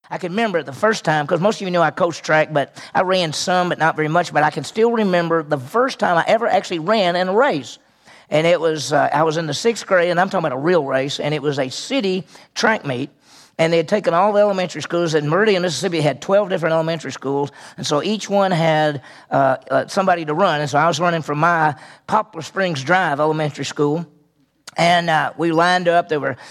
I can remember the first time, because most of you know I coached track, but I ran some, but not very much. But I can still remember the first time I ever actually ran in a race. And it was, I was in the 6th grade, and I'm talking about a real race, and it was a city track meet. And they had taken all the elementary schools. In Meridian, Mississippi, had 12 different elementary schools. And so each one had somebody to run. And so I was running from my Poplar Springs Drive elementary school. And we lined up.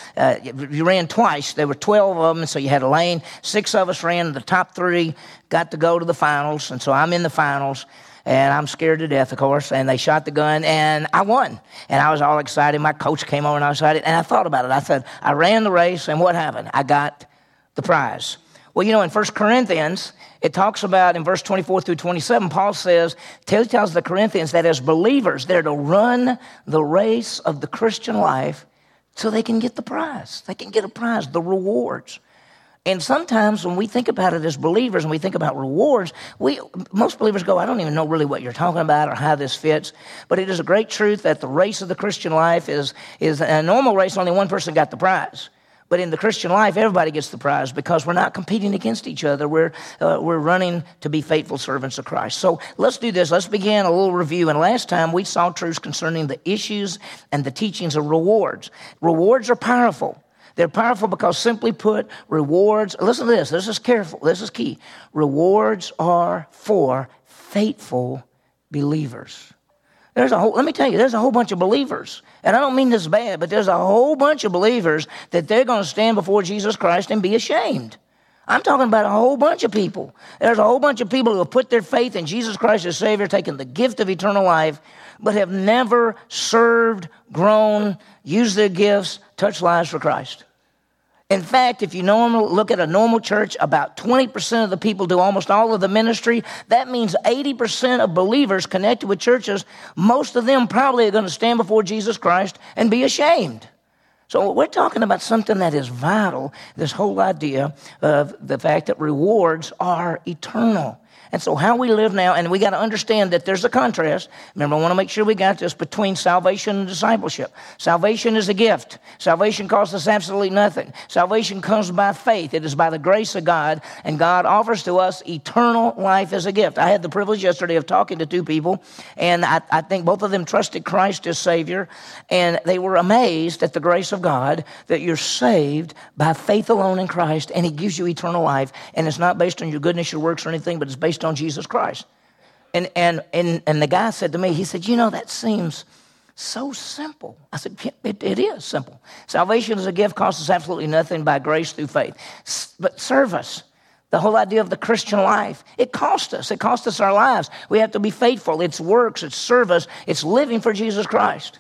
You ran twice. There were 12 of them, and so you had a lane. 6 of us ran. The top 3 got to go to the finals, and so I'm in the finals. And I'm scared to death, of course. And they shot the gun, and I won. And I was all excited. My coach came over, and I was excited. And I thought about it. I said, I ran the race, and what happened? I got the prize. Well, in 1 Corinthians, it talks about in verse 24 through 27, Paul tells the Corinthians that as believers, they're to run the race of the Christian life so they can get the prize. They can get a prize, the rewards. And sometimes when we think about it as believers and we think about rewards, most believers go, I don't even know really what you're talking about or how this fits. But it is a great truth that the race of the Christian life is a normal race, only one person got the prize. But in the Christian life, everybody gets the prize because we're not competing against each other. We're running to be faithful servants of Christ. So let's do this. Let's begin a little review. And last time we saw truths concerning the issues and the teachings of rewards. Rewards are powerful. They're powerful because, simply put, rewards, listen to this. This is careful. This is key. Rewards are for faithful believers. Let me tell you, there's a whole bunch of believers. And I don't mean this bad, but there's a whole bunch of believers that they're going to stand before Jesus Christ and be ashamed. I'm talking about a whole bunch of people. There's a whole bunch of people who have put their faith in Jesus Christ as Savior, taken the gift of eternal life, but have never served, grown, used their gifts, touched lives for Christ. In fact, if you look at a normal church, about 20% of the people do almost all of the ministry. That means 80% of believers connected with churches, most of them probably are going to stand before Jesus Christ and be ashamed. So we're talking about something that is vital, this whole idea of the fact that rewards are eternal. And so how we live now, and we got to understand that there's a contrast. Remember, I want to make sure we got this between salvation and discipleship. Salvation is a gift. Salvation costs us absolutely nothing. Salvation comes by faith. It is by the grace of God, and God offers to us eternal life as a gift. I had the privilege yesterday of talking to 2 people, and I think both of them trusted Christ as Savior, and they were amazed at the grace of God that you're saved by faith alone in Christ, and He gives you eternal life, and it's not based on your goodness, your works, or anything, but it's based on Jesus Christ. And the guy said to me, he said, that seems so simple. I said, it is simple. Salvation is a gift, costs us absolutely nothing, by grace through faith. But service, the whole idea of the Christian life, it costs us. It costs us our lives. We have to be faithful. It's works, it's service, it's living for Jesus Christ.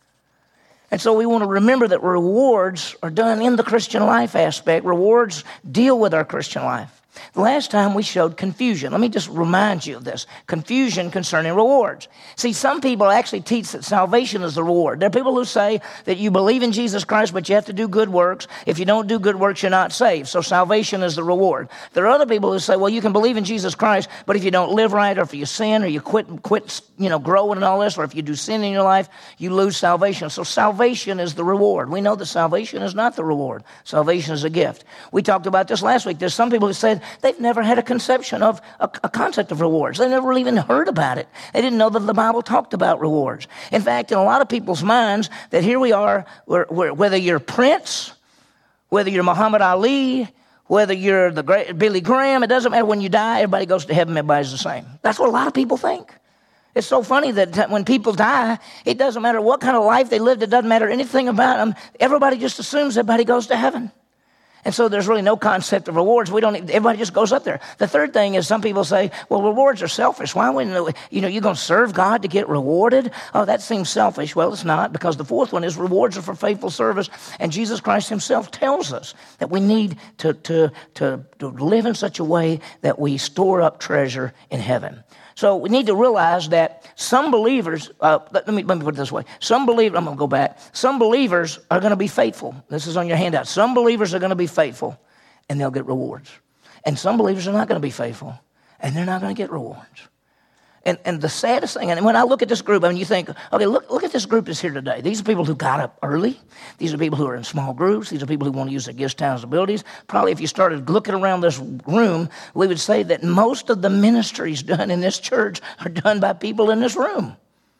And so we want to remember that rewards are done in the Christian life aspect. Rewards deal with our Christian life. The last time we showed confusion. Let me just remind you of this. Confusion concerning rewards. See, some people actually teach that salvation is the reward. There are people who say that you believe in Jesus Christ, but you have to do good works. If you don't do good works, you're not saved. So salvation is the reward. There are other people who say, well, you can believe in Jesus Christ, but if you don't live right, or if you sin, or you quit growing and all this, or if you do sin in your life, you lose salvation. So salvation is the reward. We know that salvation is not the reward. Salvation is a gift. We talked about this last week. There's some people who said, they've never had a conception of a concept of rewards. They never even heard about it. They didn't know that the Bible talked about rewards. In fact, in a lot of people's minds, that here we are, whether you're Prince, whether you're Muhammad Ali, whether you're the great Billy Graham, it doesn't matter. When you die, everybody goes to heaven, everybody's the same. That's what a lot of people think. It's so funny that when people die, it doesn't matter what kind of life they lived. It doesn't matter anything about them. Everybody just assumes everybody goes to heaven. And so there's really no concept of rewards. Everybody just goes up there. The third thing is some people say, well, rewards are selfish. Why wouldn't you're going to serve God to get rewarded? Oh, that seems selfish. Well, it's not, because the fourth one is rewards are for faithful service. And Jesus Christ himself tells us that we need to live in such a way that we store up treasure in heaven. So we need to realize that some believers, let me put it this way. I'm going to go back. Some believers are going to be faithful. This is on your handout. Some believers are going to be faithful, and they'll get rewards. And some believers are not going to be faithful, and they're not going to get rewards. And the saddest thing, and when I look at this group, I mean, you think, okay, look at this group that's here today. These are people who got up early. These are people who are in small groups. These are people who want to use their gifts, talents, and abilities. Probably if you started looking around this room, we would say that most of the ministries done in this church are done by people in this room.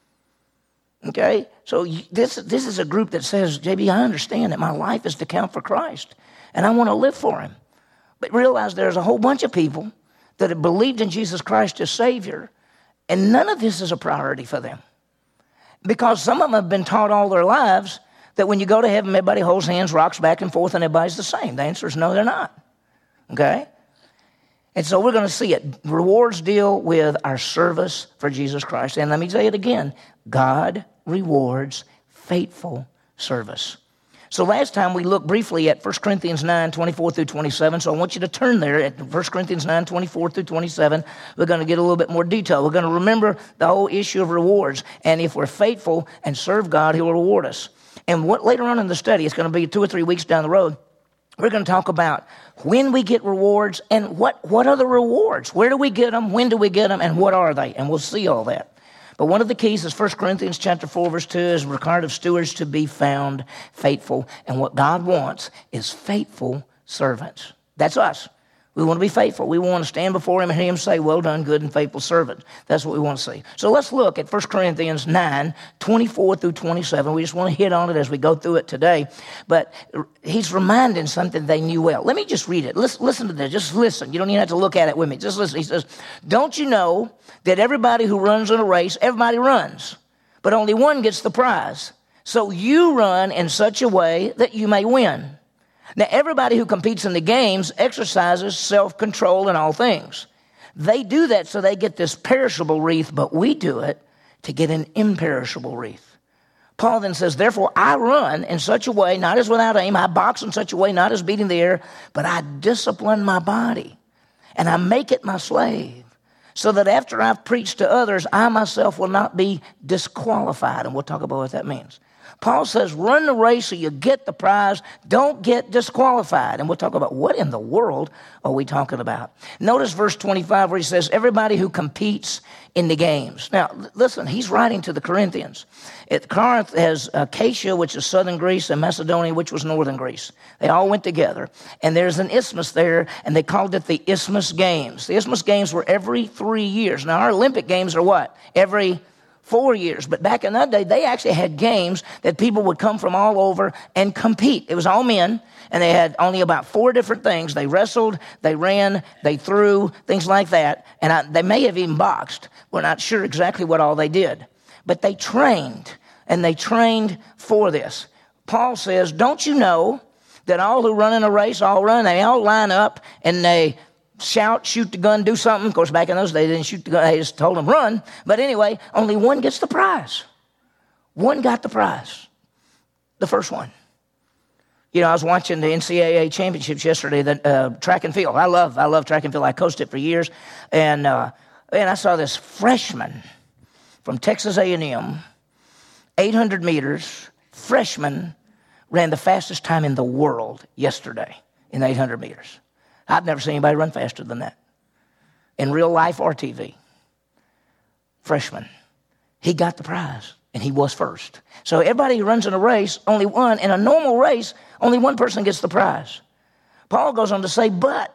Okay? So this is a group that says, JB, I understand that my life is to count for Christ, and I want to live for him. But realize there's a whole bunch of people that have believed in Jesus Christ as Savior, and none of this is a priority for them. Because some of them have been taught all their lives that when you go to heaven, everybody holds hands, rocks back and forth, and everybody's the same. The answer is no, they're not. Okay? And so we're going to see it. Rewards deal with our service for Jesus Christ. And let me say it again. God rewards faithful service. So last time we looked briefly at 1 Corinthians 9, 24 through 27. So I want you to turn there at 1 Corinthians 9, 24 through 27. We're going to get a little bit more detail. We're going to remember the whole issue of rewards. And if we're faithful and serve God, he'll reward us. And what later on in the study, it's going to be 2 or 3 weeks down the road, we're going to talk about when we get rewards and what are the rewards? Where do we get them? When do we get them? And what are they? And we'll see all that. But one of the keys is 1 Corinthians chapter 4, verse 2 is required of stewards to be found faithful. And what God wants is faithful servants. That's us. We want to be faithful. We want to stand before him and hear him say, well done, good and faithful servant. That's what we want to see. So let's look at 1 Corinthians 9, 24 through 27. We just want to hit on it as we go through it today. But he's reminding something they knew well. Let me just read it. Listen to this. Just listen. You don't even have to look at it with me. Just listen. He says, don't you know that everybody who runs in a race, everybody runs, but only one gets the prize. So you run in such a way that you may win. Now, everybody who competes in the games exercises self-control in all things. They do that so they get this perishable wreath, but we do it to get an imperishable wreath. Paul then says, therefore, I run in such a way, not as without aim. I box in such a way, not as beating the air, but I discipline my body, and I make it my slave, so that after I've preached to others, I myself will not be disqualified. And we'll talk about what that means. Paul says, run the race so you get the prize. Don't get disqualified. And we'll talk about what in the world are we talking about. Notice verse 25 where he says, everybody who competes in the games. Now, listen, he's writing to the Corinthians. Corinth has Achaia, which is southern Greece, and Macedonia, which was northern Greece. They all went together. And there's an isthmus there, and they called it the Isthmus Games. The Isthmus Games were every 3 years. Now, our Olympic Games are what? Every 4 years. But back in that day, they actually had games that people would come from all over and compete. It was all men, and they had only about 4 different things. They wrestled, they ran, they threw, things like that. And they may have even boxed. We're not sure exactly what all they did. But they trained, and they trained for this. Paul says, don't you know that all who run in a race all run? They all line up, and they shout, shoot the gun, do something. Of course, back in those days, they didn't shoot the gun. They just told them run. But anyway, only one gets the prize. One got the prize. The first one. You know, I was watching the NCAA championships yesterday, the track and field. I love track and field. I coached it for years. And I saw this freshman from Texas A&M, 800 meters, freshman, ran the fastest time in the world yesterday in 800 meters. I've never seen anybody run faster than that in real life or TV. Freshman. He got the prize, and he was first. So everybody who runs in a race, only one. In a normal race, only one person gets the prize. Paul goes on to say, but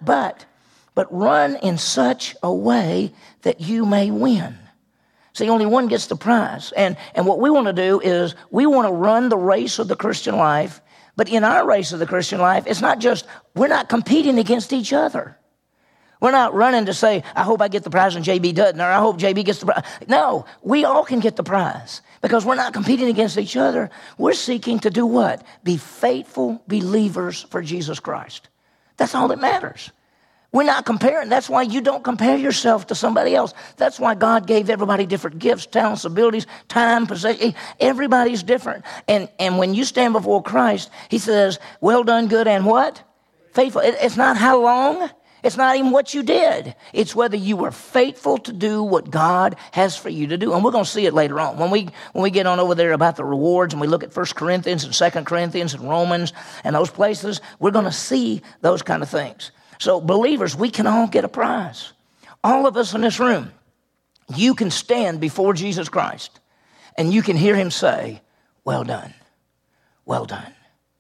run in such a way that you may win. See, only one gets the prize. And what we want to do is we want to run the race of the Christian life. But in our race of the Christian life, it's not just, we're not competing against each other. We're not running to say, I hope I get the prize and JB doesn't, or I hope JB gets the prize. No, we all can get the prize because we're not competing against each other. We're seeking to do what? Be faithful believers for Jesus Christ. That's all that matters. We're not comparing. That's why you don't compare yourself to somebody else. That's why God gave everybody different gifts, talents, abilities, time, possession. Everybody's different. And when you stand before Christ, he says, well done, good and what? Faithful. It's not how long. It's not even what you did. It's whether you were faithful to do what God has for you to do. And we're going to see it later on. When we get on over there about the rewards and we look at 1 Corinthians and 2 Corinthians and Romans and those places, we're going to see those kind of things. So believers, we can all get a prize. All of us in this room, you can stand before Jesus Christ and you can hear him say, well done, well done.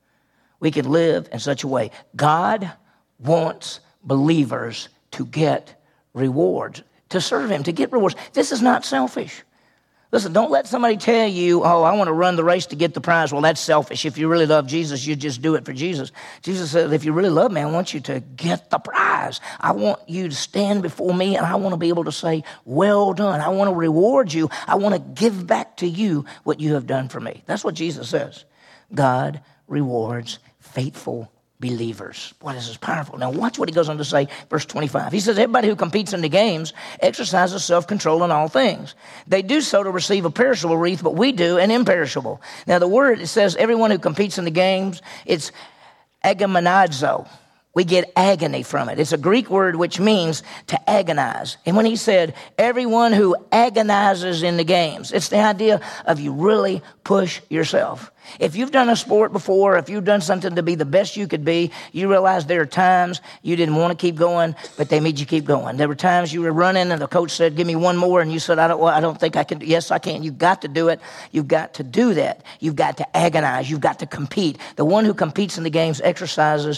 We can live in such a way. God wants believers to get rewards, to serve him, to get rewards. This is not selfish. Listen, don't let somebody tell you, oh, I want to run the race to get the prize. Well, that's selfish. If you really love Jesus, you just do it for Jesus. Jesus said, if you really love me, I want you to get the prize. I want you to stand before me, and I want to be able to say, well done. I want to reward you. I want to give back to you what you have done for me. That's what Jesus says. God rewards faithful believers. Boy, this is powerful. Now watch what he goes on to say, verse 25. He says, everybody who competes in the games exercises self-control in all things. They do so to receive a perishable wreath, but we do an imperishable. Now the word, it says everyone who competes in the games, it's agamanazo. We get agony from it. It's a Greek word which means to agonize. And when he said, everyone who agonizes in the games, it's the idea of you really push yourself. If you've done a sport before, if you've done something to be the best you could be, you realize there are times you didn't want to keep going, but they made you keep going. There were times you were running and the coach said, give me one more. And you said, I don't think I can. Yes, I can. You've got to do it. You've got to do that. You've got to agonize. You've got to compete. The one who competes in the games exercises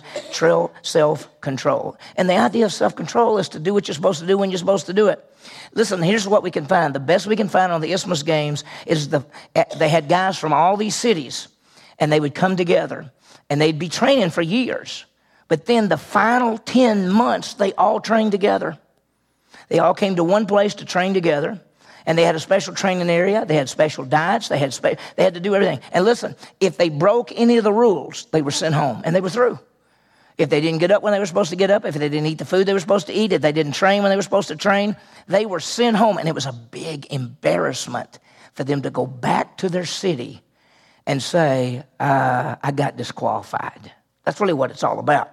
self-control. And the idea of self-control is to do what you're supposed to do when you're supposed to do it. Listen, here's what we can find. The best we can find on the Isthmus Games is they had guys from all these cities, and they would come together, and they'd be training for years. But then the final 10 months, they all trained together. They all came to one place to train together, and they had a special training area. They had special diets. They had to do everything. And listen, if they broke any of the rules, they were sent home, and they were through. If they didn't get up when they were supposed to get up, if they didn't eat the food they were supposed to eat, if they didn't train when they were supposed to train, they were sent home. And it was a big embarrassment for them to go back to their city and say, I got disqualified. That's really what it's all about.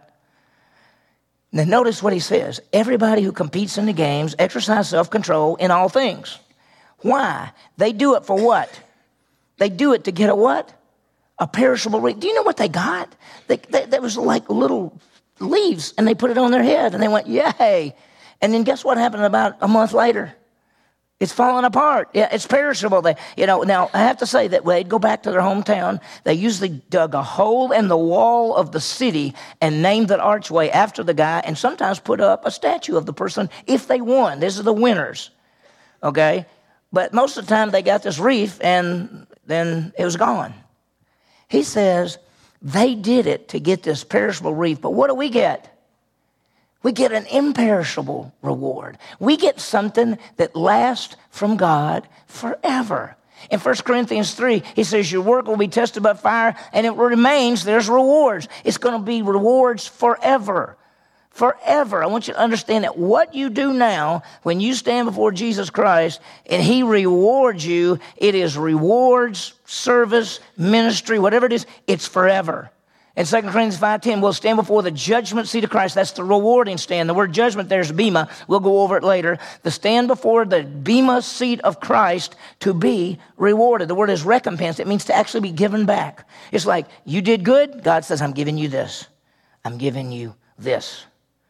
Now notice what he says. Everybody who competes in the games exercise self-control in all things. Why? They do it for what? They do it to get a what? A perishable wreath. Do you know what they got? There was like little leaves, and they put it on their head, and they went, yay. And then guess what happened about a month later? It's falling apart. Yeah, it's perishable. Now, I have to say that when they'd go back to their hometown, they usually dug a hole in the wall of the city and named that archway after the guy, and sometimes put up a statue of the person if they won. These are the winners, okay? But most of the time, they got this wreath, and then it was gone. He says they did it to get this perishable wreath. But what do we get? We get an imperishable reward. We get something that lasts from God forever. In 1 Corinthians 3, he says your work will be tested by fire, and it remains, there's rewards. It's going to be rewards forever. Forever. I want you to understand that what you do now, when you stand before Jesus Christ and he rewards you, it is rewards, service, ministry, whatever it is, it's forever. In 2 Corinthians 5:10, we'll stand before the judgment seat of Christ. That's the rewarding stand. The word judgment there is bema. We'll go over it later. The stand before the bema seat of Christ to be rewarded. The word is recompense. It means to actually be given back. It's like, you did good. God says, I'm giving you this. I'm giving you this.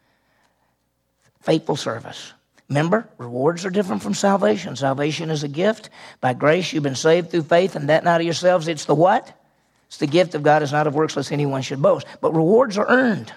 Faithful service. Remember, rewards are different from salvation. Salvation is a gift. By grace, you've been saved through faith, and that not of yourselves. It's the what? It's the gift of God. It's not of works, lest anyone should boast. But rewards are earned.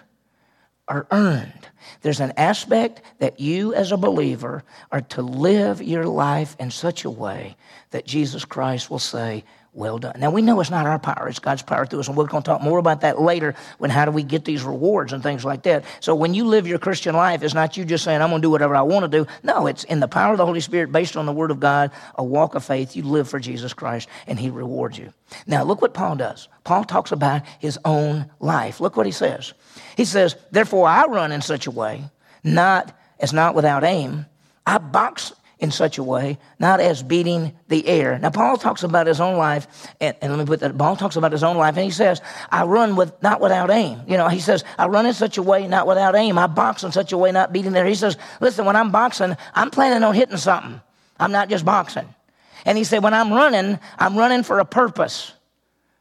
There's an aspect that you as a believer are to live your life in such a way that Jesus Christ will say, well done. Now, we know it's not our power. It's God's power through us, and we're going to talk more about that later when how do we get these rewards and things like that. So when you live your Christian life, it's not you just saying, I'm going to do whatever I want to do. No, it's in the power of the Holy Spirit, based on the Word of God, a walk of faith. You live for Jesus Christ, and he rewards you. Now, look what Paul does. Paul talks about his own life. Look what he says. He says, therefore I run in such a way, not without aim. I box in such a way, not as beating the air. Now, Paul talks about his own life, and let me put that, Paul talks about his own life, and he says, I run not without aim. He says, I run in such a way, not without aim. I box in such a way, not beating the air. He says, listen, when I'm boxing, I'm planning on hitting something. I'm not just boxing. And he said, when I'm running for a purpose.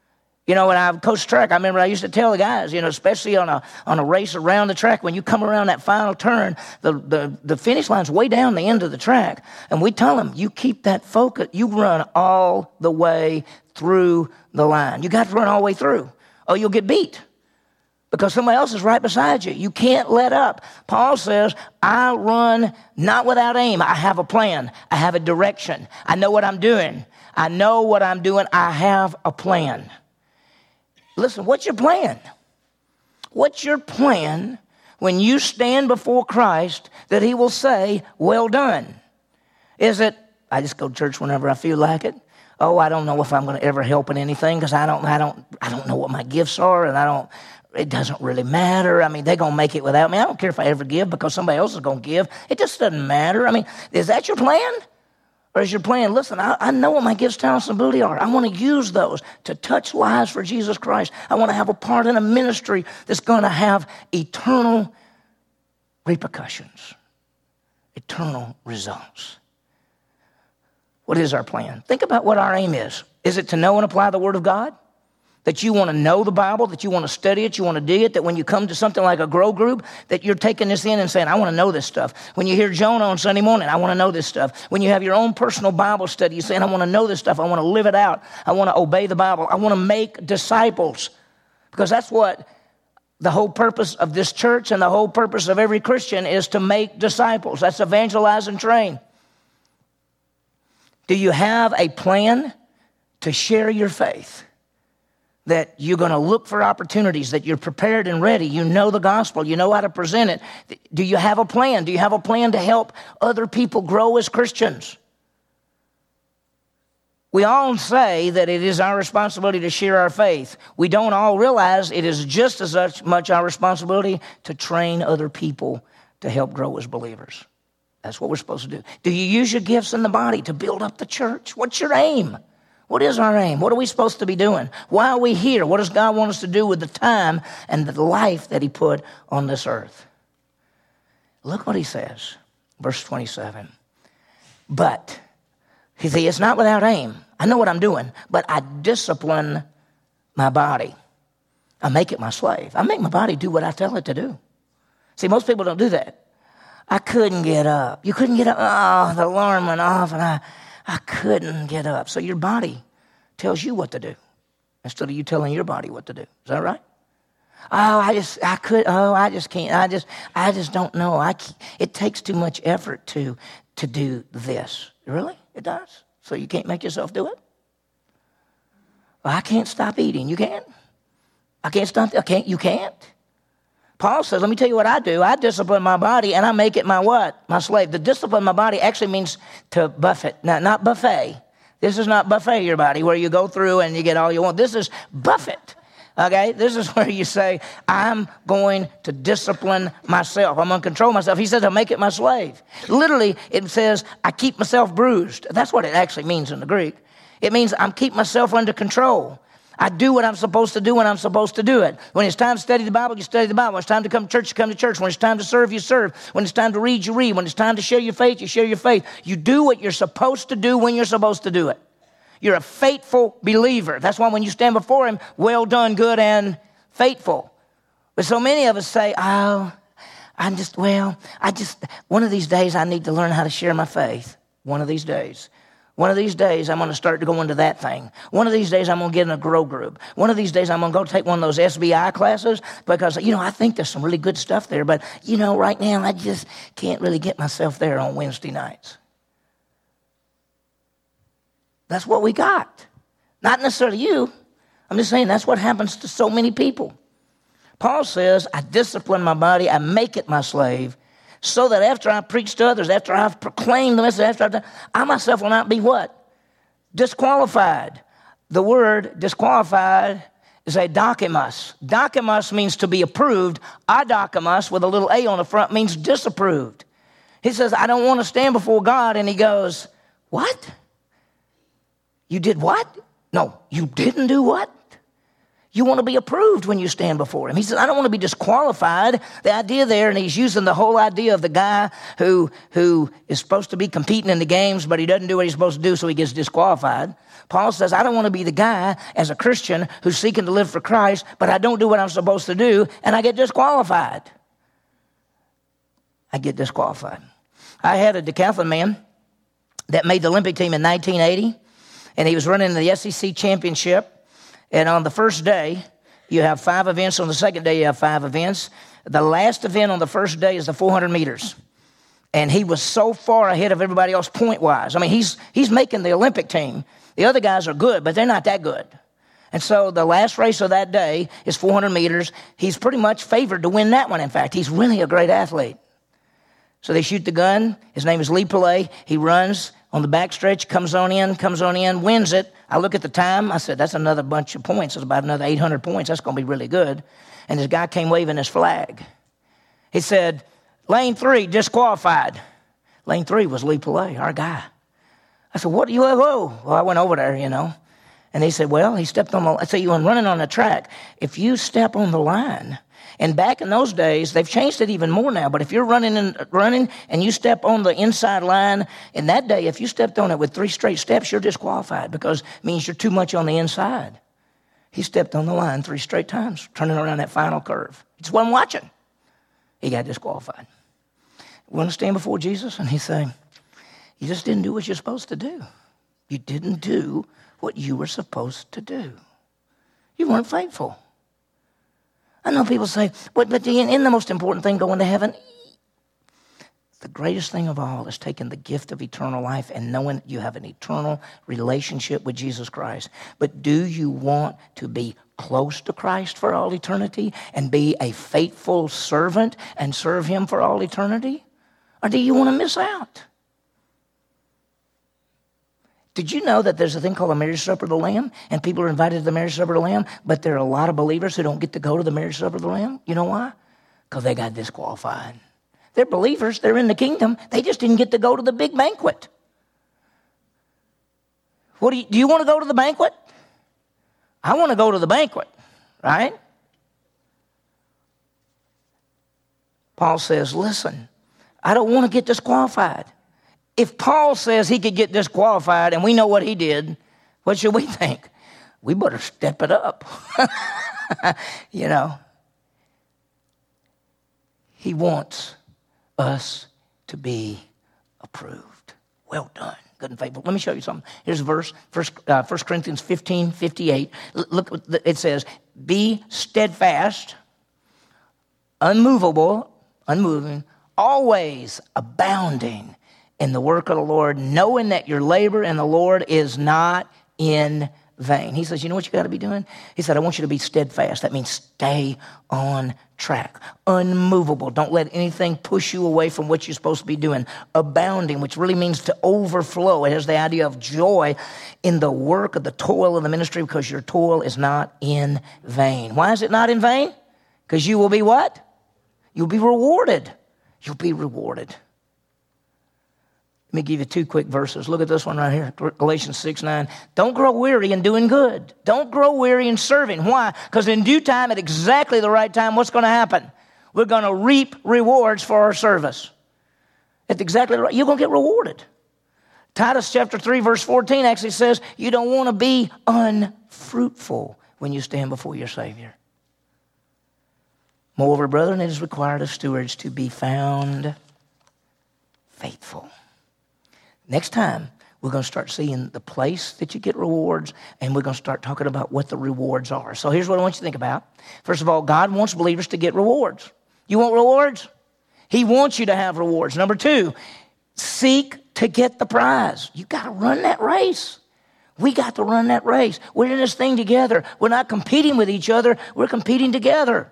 You know, when I coached track, I remember I used to tell the guys, you know, especially on a race around the track, when you come around that final turn, the finish line's way down the end of the track. And we tell them, you keep that focus. You run all the way through the line. You got to run all the way through, or you'll get beat because somebody else is right beside you. You can't let up. Paul says, I run not without aim. I have a plan. I have a direction. I know what I'm doing. I know what I'm doing. I have a plan. Listen, what's your plan? What's your plan when you stand before Christ that he will say, well done? Is it, I just go to church whenever I feel like it? Oh, I don't know if I'm going to ever help in anything because I don't know what my gifts are, and it doesn't really matter. I mean, they're going to make it without me. I don't care if I ever give because somebody else is going to give. It just doesn't matter. I mean, is that your plan? Or is your plan, listen, I know what my gifts, talents, and ability are. I want to use those to touch lives for Jesus Christ. I want to have a part in a ministry that's going to have eternal repercussions, eternal results. What is our plan? Think about what our aim is. Is it to know and apply the Word of God? That you want to know the Bible, that you want to study it, you want to dig it, that when you come to something like a grow group, that you're taking this in and saying, I want to know this stuff. When you hear Jonah on Sunday morning, I want to know this stuff. When you have your own personal Bible study, you're saying, I want to know this stuff. I want to live it out. I want to obey the Bible. I want to make disciples. Because that's what the whole purpose of this church and the whole purpose of every Christian is, to make disciples. That's evangelize and train. Do you have a plan to share your faith? That you're going to look for opportunities, that you're prepared and ready. You know the gospel. You know how to present it. Do you have a plan? Do you have a plan to help other people grow as Christians? We all say that it is our responsibility to share our faith. We don't all realize it is just as much our responsibility to train other people to help grow as believers. That's what we're supposed to do. Do you use your gifts in the body to build up the church? What's your aim? What is our aim? What are we supposed to be doing? Why are we here? What does God want us to do with the time and the life that he put on this earth? Look what he says, verse 27. But, he says, it's not without aim. I know what I'm doing, but I discipline my body. I make it my slave. I make my body do what I tell it to do. See, most people don't do that. I couldn't get up. You couldn't get up. Oh, the alarm went off and I couldn't get up. So your body tells you what to do instead of you telling your body what to do. Is that right? Oh, I just can't. I just don't know. It takes too much effort to do this. Really? It does? So you can't make yourself do it? Well, I can't stop eating. You can't? I can't stop. You can't? Paul says, let me tell you what I do. I discipline my body and I make it my what? My slave. The discipline my body actually means to buffet. Now, not buffet. This is not buffet your body where you go through and you get all you want. This is buffet. Okay? This is where you say, I'm going to discipline myself. I'm going to control myself. He says, I'll make it my slave. Literally, it says, I keep myself bruised. That's what it actually means in the Greek. It means I'm keeping myself under control. I do what I'm supposed to do when I'm supposed to do it. When it's time to study the Bible, you study the Bible. When it's time to come to church, you come to church. When it's time to serve, you serve. When it's time to read, you read. When it's time to share your faith, you share your faith. You do what you're supposed to do when you're supposed to do it. You're a faithful believer. That's why when you stand before him, well done, good and faithful. But so many of us say, one of these days I need to learn how to share my faith. One of these days. One of these days, I'm going to start to go into that thing. One of these days, I'm going to get in a grow group. One of these days, I'm going to go take one of those SBI classes because, I think there's some really good stuff there. But, right now, I just can't really get myself there on Wednesday nights. That's what we got. Not necessarily you. I'm just saying that's what happens to so many people. Paul says, I discipline my body. I make it my slave. So that after I preach to others, after I've proclaimed the message, I myself will not be what? Disqualified. The word disqualified is a dokimus. Dokimus means to be approved. Adokimus, with a little A on the front, means disapproved. He says, I don't want to stand before God. And he goes, what? You did what? No, you didn't do what? You want to be approved when you stand before him. He says, I don't want to be disqualified. The idea there, and he's using the whole idea of the guy who is supposed to be competing in the games, but he doesn't do what he's supposed to do, so he gets disqualified. Paul says, I don't want to be the guy as a Christian who's seeking to live for Christ, but I don't do what I'm supposed to do, and I get disqualified. I get disqualified. I had a decathlon man that made the Olympic team in 1980, and he was running the SEC championship. And on the first day, you have 5 events. On the second day, you have 5 events. The last event on the first day is the 400 meters. And he was so far ahead of everybody else point-wise. I mean, he's making the Olympic team. The other guys are good, but they're not that good. And so the last race of that day is 400 meters. He's pretty much favored to win that one, in fact. He's really a great athlete. So they shoot the gun. His name is Lee Pillay. He runs on the backstretch, comes on in, wins it. I look at the time. I said, that's another bunch of points. It's about another 800 points. That's going to be really good. And this guy came waving his flag. He said, lane 3, disqualified. Lane 3 was Lee Pillay, our guy. I said, what? Whoa. Well, I went over there, And he said, well, he stepped on the line. I said, you were running on the track. If you step on the line, and back in those days, they've changed it even more now, but if you're running and you step on the inside line, in that day, if you stepped on it with 3 straight steps, you're disqualified because it means you're too much on the inside. He stepped on the line 3 straight times, turning around that final curve. He just wasn't watching. He got disqualified. We want to stand before Jesus, and he's saying, you just didn't do what you're supposed to do. You didn't do what you were supposed to do. You weren't faithful. I know people say, but isn't the most important thing going to heaven? The greatest thing of all is taking the gift of eternal life and knowing you have an eternal relationship with Jesus Christ. But do you want to be close to Christ for all eternity and be a faithful servant and serve him for all eternity? Or do you want to miss out? Did you know that there's a thing called the marriage supper of the Lamb, and people are invited to the marriage supper of the Lamb, but there are a lot of believers who don't get to go to the marriage supper of the Lamb? You know why? Because they got disqualified. They're believers. They're in the kingdom. They just didn't get to go to the big banquet. Do you want to go to the banquet? I want to go to the banquet, right? Paul says, listen, I don't want to get disqualified. If Paul says he could get disqualified and we know what he did, what should we think? We better step it up. He wants us to be approved. Well done, good and faithful. Let me show you something. Here's a verse, 1 Corinthians 15:58. Look, it says, be steadfast, unmoving, always abounding in the work of the Lord, knowing that your labor in the Lord is not in vain. He says, you know what you got to be doing? He said, I want you to be steadfast. That means stay on track. Unmovable. Don't let anything push you away from what you're supposed to be doing. Abounding, which really means to overflow. It has the idea of joy in the work of the toil of the ministry because your toil is not in vain. Why is it not in vain? Because you will be what? You'll be rewarded. You'll be rewarded. Let me give you 2 quick verses. Look at this one right here, Galatians 6:9. Don't grow weary in doing good. Don't grow weary in serving. Why? Because in due time, at exactly the right time, what's going to happen? We're going to reap rewards for our service. At exactly the right, you're going to get rewarded. Titus chapter 3, verse 14 actually says you don't want to be unfruitful when you stand before your Savior. Moreover, brethren, it is required of stewards to be found faithful. Next time, we're going to start seeing the place that you get rewards, and we're going to start talking about what the rewards are. So here's what I want you to think about. First of all, God wants believers to get rewards. You want rewards? He wants you to have rewards. Number 2, seek to get the prize. You got to run that race. We got to run that race. We're in this thing together. We're not competing with each other. We're competing together.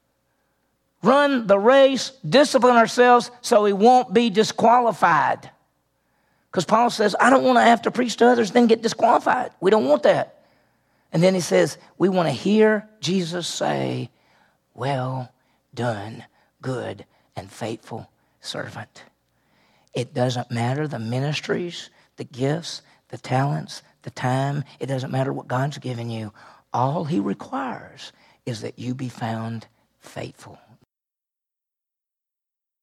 Run the race, discipline ourselves so we won't be disqualified. Because Paul says, I don't want to have to preach to others, then get disqualified. We don't want that. And then he says, we want to hear Jesus say, well done, good and faithful servant. It doesn't matter the ministries, the gifts, the talents, the time. It doesn't matter what God's given you. all he requires is that you be found faithful.